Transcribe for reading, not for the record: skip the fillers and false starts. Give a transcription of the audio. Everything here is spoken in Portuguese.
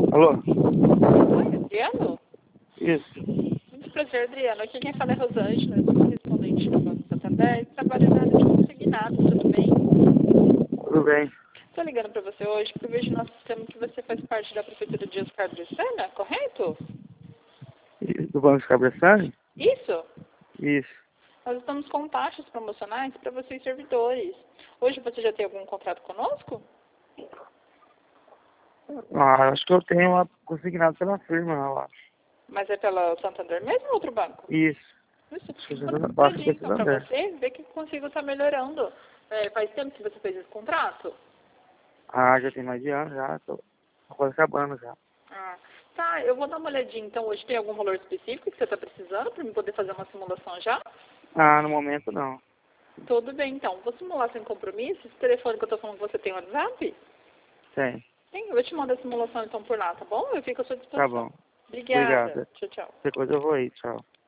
Alô? Oi, Adriano? Isso. Muito prazer, Adriano. Aqui quem fala é Rosângela, eu sou correspondente do Banco Santander e trabalho na área de consignado, tudo bem? Tudo bem. Estou ligando para você hoje porque eu vejo no nosso sistema que você faz parte da Prefeitura de Oscar de Sena, correto? Do Banco de Cabeçalho? Isso? Isso. Nós estamos com taxas promocionais para vocês servidores. Hoje você já tem algum contrato conosco? Acho que eu tenho uma consignado pela firma, eu acho. Mas é pela Santander mesmo ou outro banco? Isso. Isso. Acho que Vou dar uma eu acho que olhadinha é então para Santander. você, ver que consigo estar melhorando. Faz tempo que você fez esse contrato? Já tem mais de ano já. Tô quase acabando já. Ah, tá, eu vou dar uma olhadinha. Então, hoje tem algum valor específico que você está precisando para eu poder fazer uma simulação já? No momento não. Tudo bem, então. Vou simular sem compromisso. Esse telefone que eu estou falando com você tem WhatsApp? Tem. Tem, eu te mando a simulação então por lá, tá bom? Eu fico à sua Tá disposição. bom. Obrigada. Obrigado. Tchau, tchau. Depois eu vou aí. Tchau.